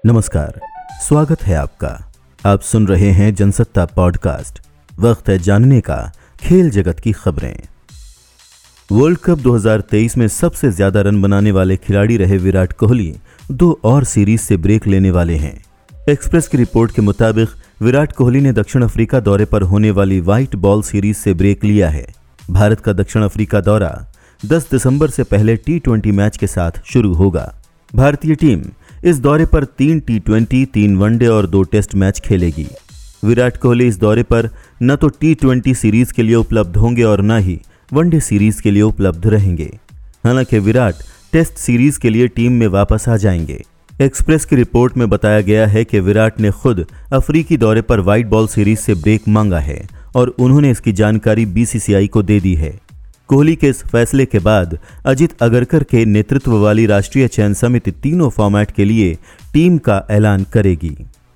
नमस्कार, स्वागत है आपका। आप सुन रहे हैं जनसत्ता पॉडकास्ट। वक्त है जानने का खेल जगत की खबरें। वर्ल्ड कप 2023 में सबसे ज्यादा रन बनाने वाले खिलाड़ी रहे विराट कोहली 2 और सीरीज से ब्रेक लेने वाले हैं। एक्सप्रेस की रिपोर्ट के मुताबिक विराट कोहली ने दक्षिण अफ्रीका दौरे पर होने वाली व्हाइट बॉल सीरीज से ब्रेक लिया है। भारत का दक्षिण अफ्रीका दौरा 10 दिसंबर से पहले T20 मैच के साथ शुरू होगा। भारतीय टीम इस दौरे पर 3 T20, 3 वनडे और 2 टेस्ट मैच खेलेगी। विराट कोहली इस दौरे पर न तो T20 सीरीज के लिए उपलब्ध होंगे और न ही वनडे सीरीज के लिए उपलब्ध रहेंगे। हालांकि विराट टेस्ट सीरीज के लिए टीम में वापस आ जाएंगे। एक्सप्रेस की रिपोर्ट में बताया गया है कि विराट ने खुद अफ्रीकी दौरे पर व्हाइट बॉल सीरीज से ब्रेक मांगा है और उन्होंने इसकी जानकारी BCCI को दे दी है। कोहली के इस फैसले के बाद अजित अगरकर के नेतृत्व वाली राष्ट्रीय चयन समिति तीनों फॉर्मेट के लिए टीम का ऐलान करेगी।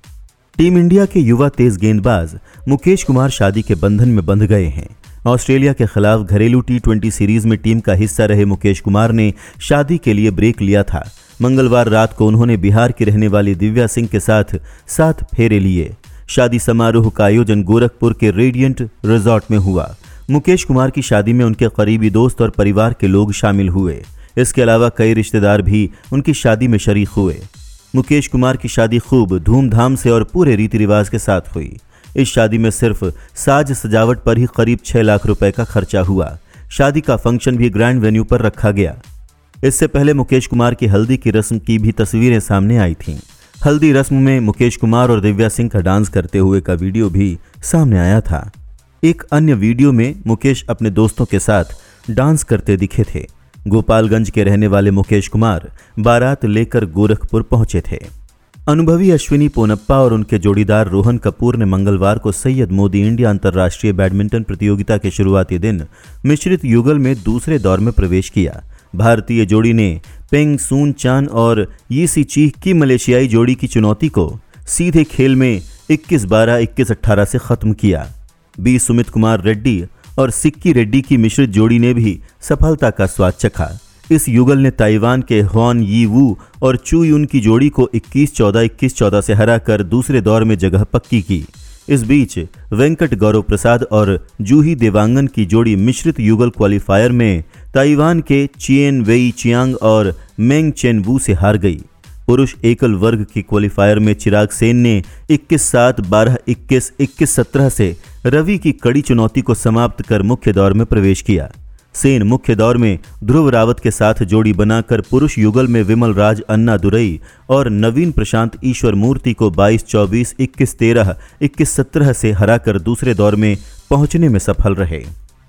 टीम इंडिया के युवा तेज गेंदबाज मुकेश कुमार शादी के बंधन में बंध गए हैं। ऑस्ट्रेलिया के खिलाफ घरेलू T20 सीरीज में टीम का हिस्सा रहे मुकेश कुमार ने शादी के लिए ब्रेक लिया था। मंगलवार रात को उन्होंने बिहार की रहने वाली दिव्या सिंह के साथ 7 फेरे लिए। शादी समारोह का आयोजन गोरखपुर के रेडियंट रिजॉर्ट में हुआ। मुकेश कुमार की शादी में उनके करीबी दोस्त और परिवार के लोग शामिल हुए। इसके अलावा कई रिश्तेदार भी उनकी शादी में शरीक हुए। मुकेश कुमार की शादी खूब धूमधाम से और पूरे रीति रिवाज के साथ हुई। इस शादी में सिर्फ साज सजावट पर ही करीब 6 लाख रुपए का खर्चा हुआ। शादी का फंक्शन भी ग्रैंड वेन्यू पर रखा गया। इससे पहले मुकेश कुमार की हल्दी की रस्म की भी तस्वीरें सामने आई थीं। हल्दी रस्म में मुकेश कुमार और दिव्या सिंह का डांस करते हुए का वीडियो भी सामने आया था। एक अन्य वीडियो में मुकेश अपने दोस्तों के साथ डांस करते दिखे थे। गोपालगंज के रहने वाले मुकेश कुमार बारात लेकर गोरखपुर पहुंचे थे। अनुभवी अश्विनी पोनप्पा और उनके जोड़ीदार रोहन कपूर ने मंगलवार को सैयद मोदी इंडिया अंतर्राष्ट्रीय बैडमिंटन प्रतियोगिता के शुरुआती दिन मिश्रित युगल में दूसरे दौर में प्रवेश किया। भारतीय जोड़ी ने पेंग सून चान और यीसी चीह की मलेशियाई जोड़ी की चुनौती को सीधे खेल में 21-12, 21-18 से खत्म किया। बी सुमित कुमार रेड्डी और सिक्की रेड्डी की मिश्रित जोड़ी ने भी सफलता का स्वाद चखा। इस युगल ने ताइवान के हुआन यी वू और चू युन की जोड़ी को 21-14, 21-14 से हराकर दूसरे दौर में जगह पक्की की। इस बीच वेंकट गौरव प्रसाद और जूही देवांगन की जोड़ी मिश्रित युगल क्वालिफायर में ताइवान के चिएन वेई चियांग और मेंग चेन वू से हार गई। पुरुष एकल वर्ग की क्वालिफायर में चिराग सेन ने 21-7, 12, 21, 21-17 से रवि की कड़ी चुनौती को समाप्त कर मुख्य दौर में प्रवेश किया। सेन मुख्य दौर में ध्रुव रावत के साथ जोड़ी बनाकर पुरुष युगल में विमल राज अन्ना दुरई और नवीन प्रशांत ईश्वर मूर्ति को 22-24, 21-13, 21-17 से हराकर दूसरे दौर में पहुंचने में सफल रहे।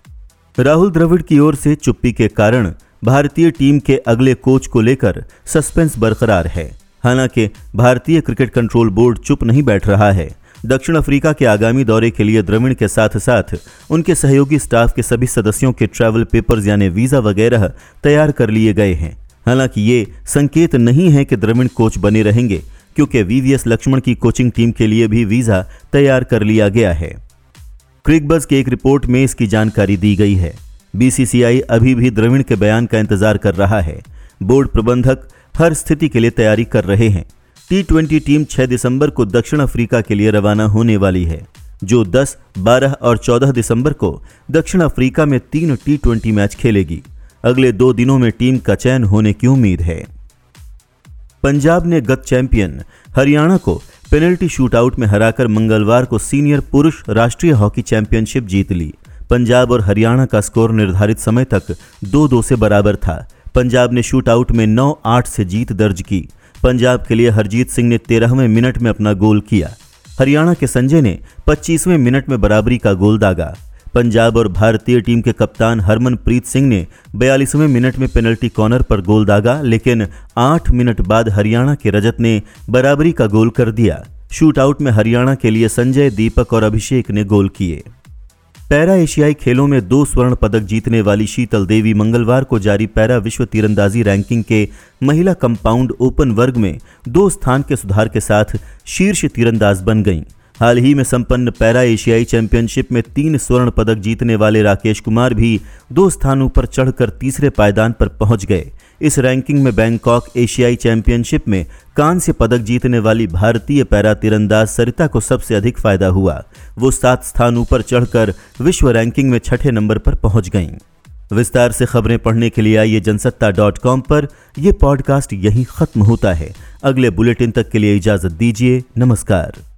राहुल द्रविड़ की ओर से चुप्पी के कारण भारतीय टीम के अगले कोच को लेकर सस्पेंस बरकरार है। हालांकि भारतीय क्रिकेट कंट्रोल बोर्ड चुप नहीं बैठ रहा है। दक्षिण अफ्रीका के आगामी दौरे के लिए द्रविड़ के साथ साथ उनके सहयोगी स्टाफ के सभी सदस्यों के ट्रैवल पेपर्स यानी वीजा वगैरह तैयार कर लिए गए हैं। हालांकि ये संकेत नहीं है कि द्रविड़ कोच बने रहेंगे, क्योंकि VVS लक्ष्मण की कोचिंग टीम के लिए भी वीजा तैयार कर लिया गया है। क्रिकबज़ की एक रिपोर्ट में इसकी जानकारी दी गई है। BCCI अभी भी द्रविड़ के बयान का इंतजार कर रहा है। बोर्ड प्रबंधक हर स्थिति के लिए तैयारी कर रहे हैं। T20 टीम 6 दिसंबर को दक्षिण अफ्रीका के लिए रवाना होने वाली है, जो 10, 12 और 14 दिसंबर को दक्षिण अफ्रीका में 3 T20 मैच खेलेगी। अगले 2 दिनों में टीम का चयन होने की उम्मीद है। पंजाब ने गत चैंपियन हरियाणा को पेनल्टी शूटआउट में हराकर मंगलवार को सीनियर पुरुष राष्ट्रीय हॉकी चैंपियनशिप जीत ली। पंजाब और हरियाणा का स्कोर निर्धारित समय तक 2-2 से बराबर था। पंजाब ने शूटआउट में 9-8 से जीत दर्ज की। पंजाब के लिए हरजीत सिंह ने 13वें मिनट में अपना गोल किया। हरियाणा के संजय ने 25वें मिनट में बराबरी का गोल दागा। पंजाब और भारतीय टीम के कप्तान हरमनप्रीत सिंह ने 42वें मिनट में पेनल्टी कॉर्नर पर गोल दागा, लेकिन 8 मिनट बाद हरियाणा के रजत ने बराबरी का गोल कर दिया। शूटआउट में हरियाणा के लिए संजय, दीपक और अभिषेक ने गोल किए। पैरा एशियाई खेलों में 2 स्वर्ण पदक जीतने वाली शीतल देवी मंगलवार को जारी पैरा विश्व तीरंदाजी रैंकिंग के महिला कंपाउंड ओपन वर्ग में 2 स्थान के सुधार के साथ शीर्ष तीरंदाज बन गईं। हाल ही में संपन्न पैरा एशियाई चैंपियनशिप में 3 स्वर्ण पदक जीतने वाले राकेश कुमार भी 2 स्थानों पर चढ़कर तीसरे पायदान पर पहुंच गए। इस रैंकिंग में बैंकॉक एशियाई चैंपियनशिप में कांस्य पदक जीतने वाली भारतीय पैरा तीरंदाज सरिता को सबसे अधिक फायदा हुआ। वो 7 स्थान ऊपर चढ़कर विश्व रैंकिंग में 6ठे नंबर पर पहुंच गईं। विस्तार से खबरें पढ़ने के लिए आइए जनसत्ता.com पर। यह पॉडकास्ट यहीं खत्म होता है। अगले बुलेटिन तक के लिए इजाजत दीजिए। नमस्कार।